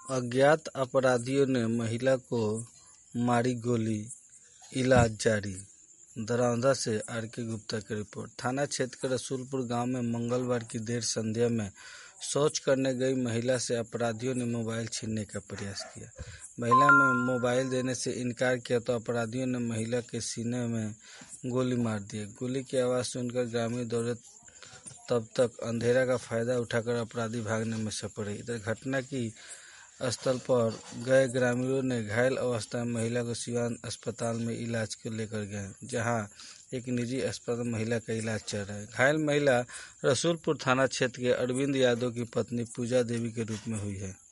अज्ञात अपराधियों ने महिला को मारी गोली, इलाज जारी। दरौंदा से आर.के. गुप्ता की रिपोर्ट। थाना क्षेत्र के रसूलपुर गांव में मंगलवार की देर संध्या में शौच करने गई महिला से अपराधियों ने मोबाइल छीनने का प्रयास किया। महिला ने मोबाइल देने से इनकार किया तो अपराधियों ने महिला के सीने में गोली मार दी। गोली की आवाज़ सुनकर ग्रामीण दौड़े, तब तक अंधेरा का फायदा उठाकर अपराधी भागने में सफल रहे। इधर घटना की स्थल पर गए ग्रामीणों ने घायल अवस्था में महिला को सिवान अस्पताल में इलाज को लेकर गए, जहां एक निजी अस्पताल में महिला का इलाज चल रहा है। घायल महिला रसूलपुर थाना क्षेत्र के अरविंद यादव की पत्नी पूजा देवी के रूप में हुई है।